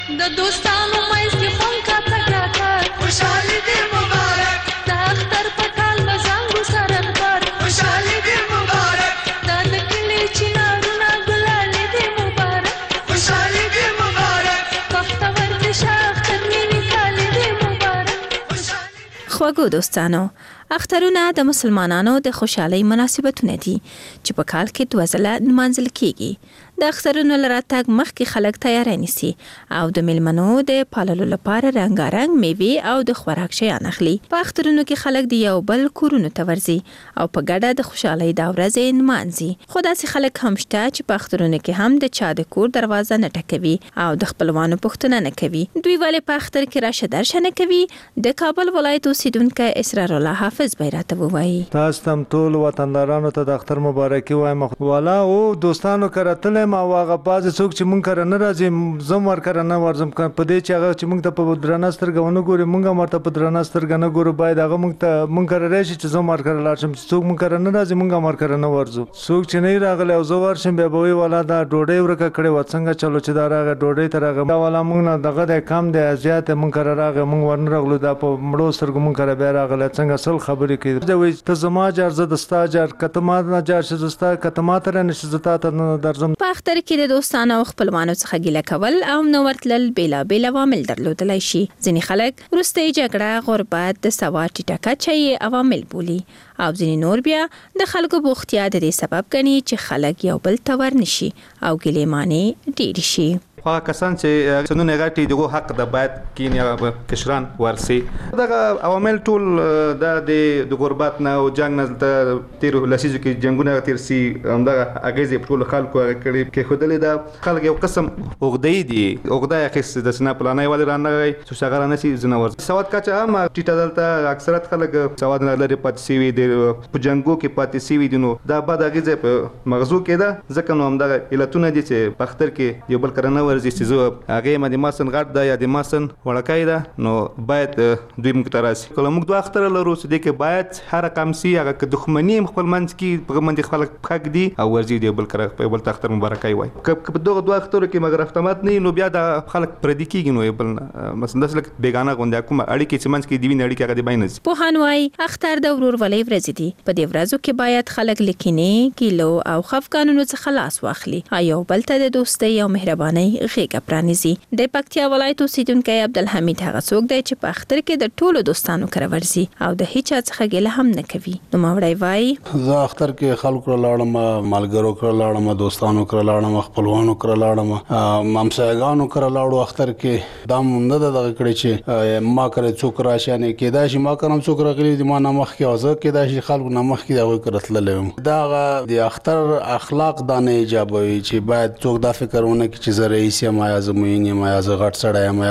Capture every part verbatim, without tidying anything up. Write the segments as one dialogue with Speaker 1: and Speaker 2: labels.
Speaker 1: د دوستانو مېز کې خونکا تګ راتګ خوشحالي دې مبارک د اختر په کال مزانګو سره خبر خوشحالي دې مبارک دا د کلي چنارونه ګلالي دې مبارک خوشحالي دې مبارک بختور دې شه اختر مینې کالي دې مبارک.
Speaker 2: خواږو دوستانو، اخترونه د مسلمانانو د خوشحالۍ مناسبتونه دي چې په کال کې دوه ځله نمانځل کیږي. د اخترونو له راتګ مخکې خلک تیاری نیسي او د میلمنو د پاللو لپاره رنګارنګ میوې او د خوراک شیان اخلي. په اخترونو کې خلک د یو بل کورونو ته ورځي او په ګډه د خوشحالۍ دا ورځې نمانځي. خو داسې خلک هم شته چې په اخترونو کې هم د چا د کور دروازه نه ټکوي او د خپلوانو پوښتنه نه کوي. دوی ولې په اختر کې راشه درشه نه کوي؟ د کابل ولایت اوسیدونکی اسرار الله حافظ بیراته ووایي.
Speaker 3: تاسو تم ټول وطندارانو ته د اختر مبارکي وایم. والا او دوستانو کرتل ما واغه باز څوک چې مونږ کر نه راځي زم ور کر نه ورزم په دې چې هغه چې مونږ ته په درناستر غوونه ګوري مونږه مرته په درناستر غنه ګورو باید هغه مونږ ته مونږ کر راشي چې زم ور کر لارشم څوک مونږ کر نه راځي مونږه مر کر نه ورزو څوک چې نه راغلی او زو ورشم به وی والا دا ډوډۍ ورکه کړي وڅنګه چلو چې دا راغه ډوډۍ تر هغه والا مونږ نه دغه د کم د زیات مونږ کر راغه مونږ ورن راغلو دا په مړو سرګ مونږ کر به راغله څنګه سل خبرې کوي دا وي ته زما جار زه دستا جار کته ما نه جار چې زستا کته ما تر نه شزتا ته درځم.
Speaker 2: په اختر کې د دوستانو او خپلوانو څخه ګیله کول او نو ورتلل بیلا بیل عوامل درلودلای شي. ځینې خلک وروستۍ جګړه، غربت، د سواد ټیټه کچه یې عوامل بولي او ځینې نور بیا د خلکو بوختیا د دې سبب ګڼي چې خلک یو بل ته ورنشي او ګیلې مانې ډېرې شي.
Speaker 4: خو کسان چې سنونه غټي دغه حق د باید کینیا کشران ورسي دغه عوامل ټول د غربت نه او جنگ نه د تیر لسیزو کې جنگونه تیر سي همدغه اغیزې ټول خلکو کړي کې خودلې دا خلک یو قسم اوغدې دي اوغدا یې د سنا پلانای ول رانه چې څنګه نه سي زنور سواد کچا هم ټیټه دلته اکثرت خلک سواد نه لري پات سی وي د په جنگو کې پات سی وي دي نو دا بعد اغیزې په مغزو کې ده ځکه نو همدغه علتونه دي چې په اختر کې یو بل کرنه ورزي چې زه هغه مې د ماسن غټ دا یا د ماسن وړکای دا نو باید دوی موږ تراسي کله موږ دوه اختر لرو چې د کې باید هر رقم سي هغه که دښمنی خپل منځ کې په منځ خلک حق دي او ورزي دی بل کړه په بل اختر مبارکای وای که په دغه دوه اختر کې مګر افتمات نه نو بیا د خلک پردي کیږي نو بل مثلا داس لک بیگانه غونډه کوم اړیکې چې منځ کې دی ویني اړیکې هغه دی باینز
Speaker 2: په هنوای اختر د ورور ولې ورځ دي په دې ورځو کې باید خلک لکینې کیلو او خفقانونو څخه خلاص واخلي ایو بل ته د دوستۍ او مهرباني غېږه پرانیزي. د پکتیا ولایت اوسیدونکی عبدالحمید هغه څوک دی چې په اختر کې د ټولو دوستانو کره ورځي او د هیچا څخه ګیله هم نه کوي. نو ماوړی وای
Speaker 5: زه اختر کې خلکو لاړم، مالګرو کره لاړم، دوستانو کره لاړم، خپلوانو کره لاړم، مامسایګانو کره لاړو. اختر کې دا مونږ نه دغه کړی چې ما کړی څوک راشي نه کېدا شي ما کوم څوک راغلی دی ما نه مخ کې اوزه کېدا شي خلکو نه مخ کې دا وکړه تللم. دا د اختر اخلاق دا نه ایجابوي چې باید څوک دا فکرونه کوي چې زه رئیس یم یا زموینه ما یا غټ سړی یم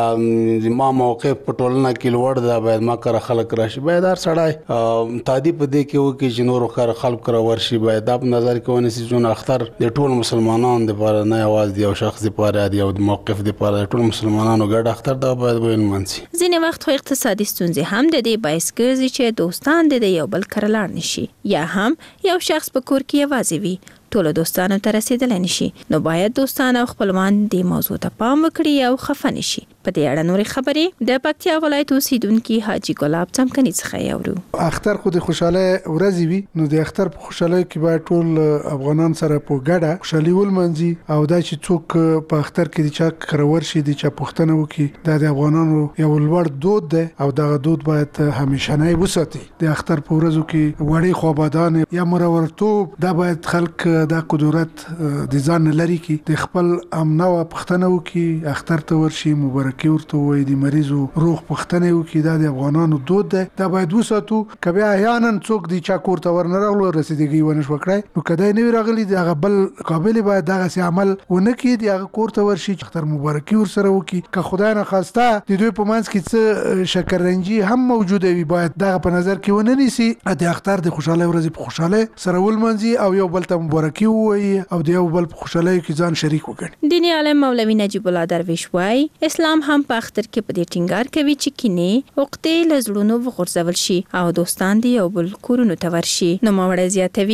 Speaker 5: یا ما موقف په ټولنه کې لوړ دا باید ما کر خلک راشي باید هر سړی تادی په دې کې وکړي چې نور کار خلک کر ورشي باید په نظر کې ونیسي چې اختر د ټول مسلمانانو لپاره نه یوازې د یو شخص لپاره دی او د موقف لپاره ټول مسلمانانو ګډ اختر دا باید وینمنسي.
Speaker 2: ځینې وخت خو اقتصادي ستونزې هم د دې باعث ګرځي چې دوستان د یو بل کر لاړ نشي یا هم یو شخص په کور کې یوازې وي ټول دوستانو ته رسیدل نشي. نو باید دوستان او خپلوان دې موضوع ته پام وکړي او خفه نشي. په دې اړه نورې خبرې د پکتیا ولایت اوسیدونکي حاجی ګلاب څمکني څخه یورو.
Speaker 6: اختر خو د خوشاله ورځ وي نو د اختر په خوشاله کې باید ټول افغانان سره په ګډه خوشالي ولمنځي او دا چې څوک په اختر کې د چا کرور شي د چا پښتنه وکي دا د افغانانو یو لوړ دود دی او دا دود باید همیشه نه وساتي. د اختر په ورځو کې وړي خوابادان یا مرورتوب دا باید خلک دا قدرت د ځان لري کې د خپل امنه او پښتنه وکي اختر ته ورشي مبارکي ورته وي د مریضو روغ پښتنه وکي دا د افغانانو دود دی دا باید وساتو. کبه احیانا څوک د چا کور ته ورنه راغلو رسیدګي ونش وکړای نو کدی نه راغلی د بل قابل باید دغه سي عمل ونه کی د کور ته ورشي اختر مبارکي ور سره وکي که خدای نه خواسته د دوی په منځ کې څه شکرنجي هم موجوده وي باید دغه په نظر کې ونه نیسي د اختر د خوشاله ورځ په خوشاله سره ولمنځي او یو بل ته مبارکي وایي او د یو بل په خوشالۍ کې ځان شریک وکړي.
Speaker 2: دیني عالم مولوي نجیب الله درویش وای اسلام هم په اختر کې په دې ټینګار کوي چې کینې وقته لزړونو وغورځول شي او دوستان دی یو بل کورونو ته ورشي. نو ماوړی زیاتوي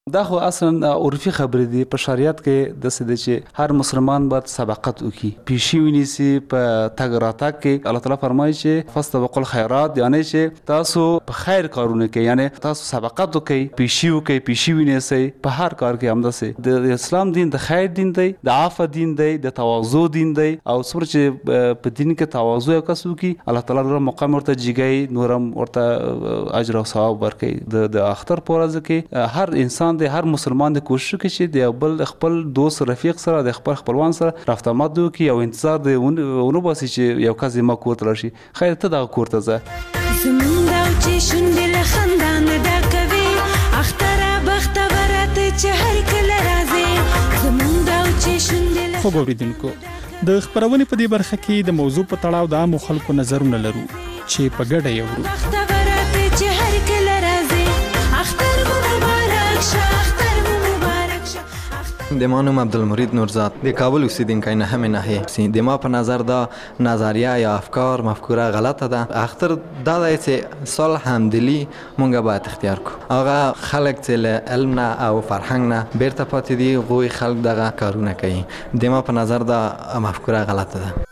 Speaker 7: دا خو اصلا عرفي خبرې دي په شریعت کې د څه دي چې هر مسلمان باید سبقت وکړي پیشي ونیسي په تګ راتګ کې الله تعالی فرمایي چې فاستبقوا الخيرات یعنی چې تاسو په خیر کارونه کې یعنی تاسو سبقت وکړئ پیشي وکړئ پیشي ونیسئ په هر کار کې همداسې د اسلام دین د خیر دین دی د عفو دین دی د تواضع دین دی او څومره چې په دین کې تواضع یو کس وکړي الله تعالی نور مقام ورته جګی نورم ورته اجر او ثواب ورکړي د د اختر په ورځ کې هر انسان دی هر مسلمان دی کوشش کوي چې د بل خپل دوست رفیق سره د خپل خپلوان سره رفت آمد وکړي او انتظار دی ونه باسي چې یو کس ما کور ته راشي خیر ته دا کور ته ځه
Speaker 1: زمونږ او چې شونډې له خندا نه ډکوي اختره بختوره ته چې هر کله راځې زمونږ او چې شونډې له
Speaker 8: خوږ اورېدونکو د خپرونې په دې برخه کې د موضوع په تړاو د عامو خلکو نظرونه لرو چې په ګډه یې اورو
Speaker 1: بختوره ته چې هر کله راځې اختر مو مبارک شه اختر مو مبارک شه
Speaker 9: د ما نوم عبدالمرید نورزاد د کابل اوسیدونکی نه همې ناحیې د ما په نظر دا نظریه یا افکار مفکوره غلطه ده اختر دا دی چې صلح همدلي مونږ باید اختیار کړو هغه خلک چې له علم نه او فرهنګ نه بیرته پاتې دي هغوی خلک دغه کارونه کوي د ما په نظر دا مفکوره غلطه ده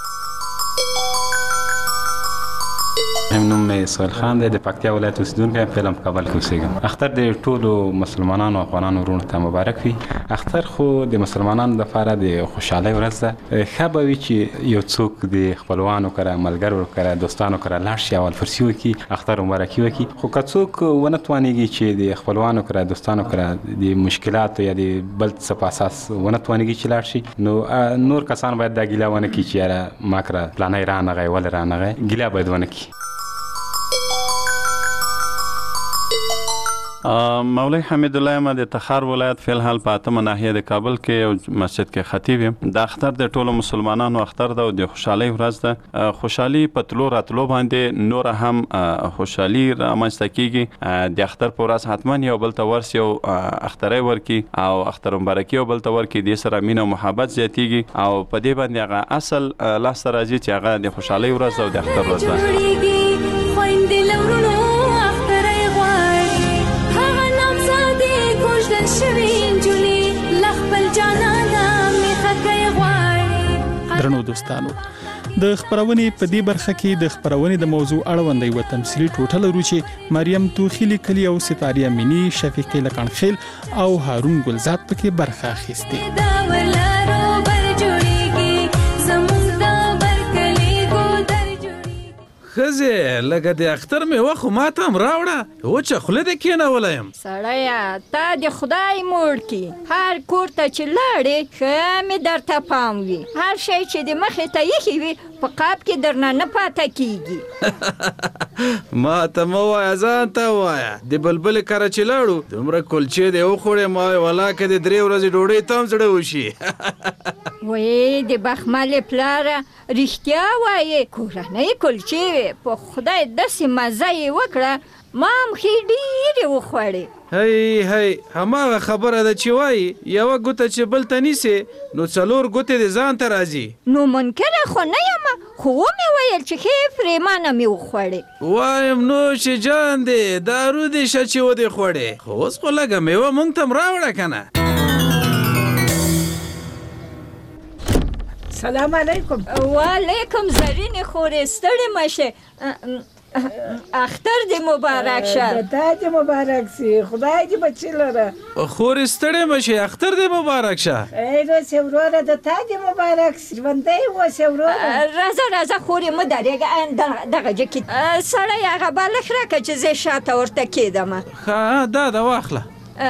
Speaker 10: هم نوم مې سهیل خان دی د پکتیا ولایت اوسیدونکی فعلا په کابل کې اوسېږم اختر د ټولو مسلمانانو افغانانو وروڼو ته مبارک وي اختر خو د مسلمانانو لپاره د خوشحالۍ ورځ ده ښه به وي چې یو څوک د خپلوانو کره ملګرو کره دوستانو کره لاړ شي او الفرسي وکړي اختر مبارکي وکړي خو که څوک ونه توانېږي چې د خپلوانو کره دوستانو کره د مشکلاتو یا د بل څه په اساس ونه توانېږي چې لاړ شي نو نور کسان باید دا ګیله ونه کړي چې یاره ما کره پلانی رانغی ولې رانغی ګیله باید ونه کړي
Speaker 11: مولوی حمید الله ما د تخار ولایت فی الحال په اتمه ناحیه د کابل کې یو مسجد کې خطیب یم د اختر د ټولو مسلمانانو اختر ده او د خوشحالۍ ورځ ده خوشحالي په تلو راتلو باندې نور هم خوشحالي رامنځته کیږي د اختر په ورځ حتما یو بل ته ورسي او اخترۍ ورکي او اختر مبارکي یو بل ته ورکي د سره مینه او محبت زیاتیږي او په دې باندې هغه اصل لاسته راځي چې هغه د خوشحالۍ ورځ او د اختر ورځ ده
Speaker 8: درنو دوستانو د خپرونې په دې برخه کې د خپرونې د موضوع اړوند یو تمثيلي ټوټه لرو چې مریم توخی لیکلي او ستاریا مینی شفیقه لکانخیل او هارون ګلزاد پکې برخه اخیسته
Speaker 12: خزه لکه د اختر مې وخت ما ته هم راوړه و چې خوله دې کېنولم
Speaker 13: سړیه تا د خدای موړ کی هر کور ته چې لاړې ښه مې درته پام وي هر شی چې د مخې ته ایښي وي په قاب کې درنه نه پاته کېږي
Speaker 12: ما ته مه وایه ځان ته وایه د بلبلې کره چې لاړو دومره کلچې دې وخوړې ما وایي والله که د درې ورځې ډوډۍ ته هم زړه وشي
Speaker 13: وایي د بخملې پلاره رښتیا وایې کورنۍ کلچې وې په خدای داسې مزه یې وکړه ما هم ښې ډېرې وخوړې
Speaker 12: هی هی هماغه خبره ده چې وایي یوه ګوته چې بل ته نیسې نو څلور ګوتې د ځان ته راځي
Speaker 13: نو منکره خو نه یم خو ومې ویل چې ښې پرېمانه مې وخوړې
Speaker 12: وایم نوش جان دی دارو دې شه چې ودې خوړې خو اوس خو لږه میوه مونږ ته هم راوړه که نه
Speaker 13: سلام علیکم وعلیکم زرینې خورې ستړې مشه اختر دې مبارک شه
Speaker 14: د تا دې مبارک سي خدای دې بچي لره
Speaker 12: خورې ستړې مشه اختر دې مبارک شه
Speaker 14: ای روسې وروره د تا دې مبارک سي ژوندی اوسې وروره
Speaker 13: راځه راځه خورې مه درېږه دغه جکې سړی هغه بالښت راکړه چې زه شاته ورته کېدم
Speaker 12: ښه دا ده واخله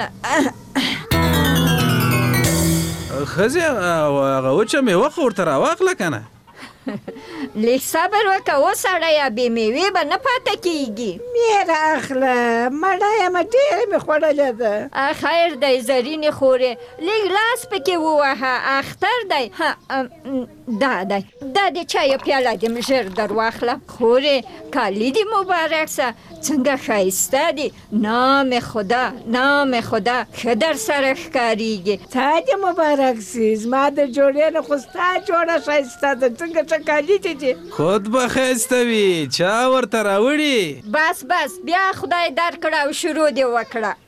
Speaker 12: ښځې هغه وچه میوه خو ورته راواخله که نه
Speaker 13: لږ صبر وکړه وسړیه بې میوې به نه پاته کېږي
Speaker 14: مې رااخله مړه یمه ډېره مې خوړلې ده
Speaker 13: خیر دی زرینې خورې لږ لاس پکې ووهه اختر دی دا دی دا د چایو پیاله دې ژر در واخله خورې کالي دې مبارک سه څنګه ښایسته دي نام خدا نام خدا ښه در سره ښکارېږي
Speaker 14: تا دې مبارک سي زما د جوړې نه خو ستا جوړه ښایسته ده څنګه څه کالي دي دي
Speaker 12: خود به ښایسته وي چا ورته راوړي
Speaker 13: بس بس بیا خدای درکړه او شروع دې وکړه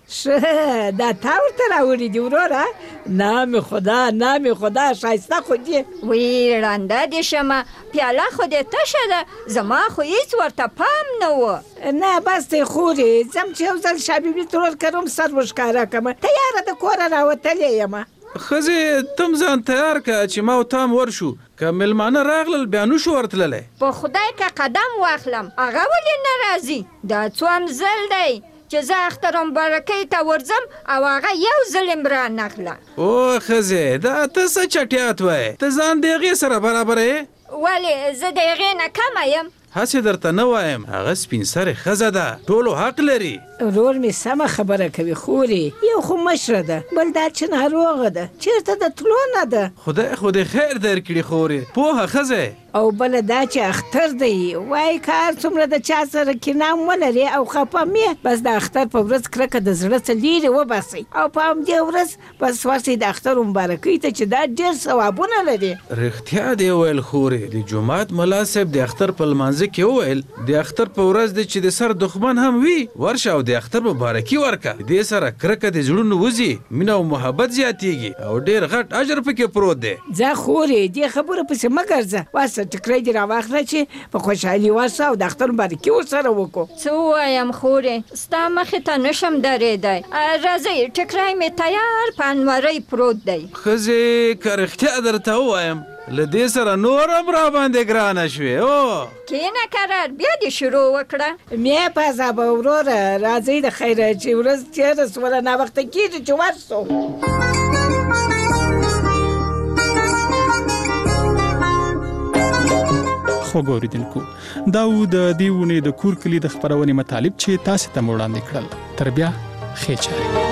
Speaker 14: شه دا تا ورته راوړي دي وروره نام خدا نام خدا ښایسته خو دي
Speaker 13: وی ړنده دې شمه پیاله خو دې تشه ده زما خو هېڅ ورته پام نه و
Speaker 14: نه بس دی خورې ځم چې یو ځل شابیبي ترور کروم سر وښکاره کړمه تیاره د کوره راوتلې یمه
Speaker 12: ښځې تم ځان تیار که چې ما و تام ورشو که مېلمانه راغلل بیا نشو ورتللی
Speaker 13: په خدای که قدم واخلم هغه ولې نه راځي دا څوم ځل دی چې زه اختر مبارکۍ ته ورځم او هغه یو ځل م رانغله
Speaker 12: او ښځې دا ته څه چټیات وایې ته ځان د هغې سره برابره یې
Speaker 13: ولې زه د هغې نه کمه یم
Speaker 12: هسې درته نه وایم هغه سپین سرې ښځه ده ټولو حق لري
Speaker 14: ورور مې سمه خبره کوي خورې یو خو مشره ده بل دا چې ناروغه ده چېرته د تلو نه ده
Speaker 12: خدای خو دې خیر درکړي خورې پوهه ښځه
Speaker 14: او بله دا چې اختر دی وایي که هر څومره د چا سره کینام ولري او خفه مې بس د اختر په ورځ کرکه د زړه څه لرې وباسئ او په همدې ورځ بس ورسئ د اختر مبارکۍ ته چې دا ډېر ثوابونه لري
Speaker 12: رښتیا دی ویل خورې د جومات ملا صاحب د اختر په لمانځه کې وویل د اختر په ورځ دی چې د سر دښمن هم وي ورشه او د اختر مبارکي ورکه دې سره کرکه د زړونو وځي مینه او محبت زیاتیږي او ډېر غټ اجر پکې پروت دی
Speaker 14: ځه خورې دې خبرو پسې مه ګرځه واسه ټکری دې راواخله چې په خوشحالي ورسه او د اختر مبارکي ورسره وکړو
Speaker 13: څه ووایم خورې ستا مخې ته نشم درېدی راځئ ټکری مې تیار په انورۍ پروت دی
Speaker 12: ښځې که رښتیا درته ووایم له دې سره نور هم راباندې ګرانه شوې او
Speaker 13: کښېنه کرار بیا دې شروع وکړه
Speaker 14: مې په عذابه وروره راځئ د خیره چې ورځ تېره سوله ناوخته کېږي چې ورسو
Speaker 8: خوږ اورېدونکو دا و د دې اونۍ د کور کلي د خپرونې مطالب چې تاسې ته مو وړاندې کړل تر بیا ښې چارې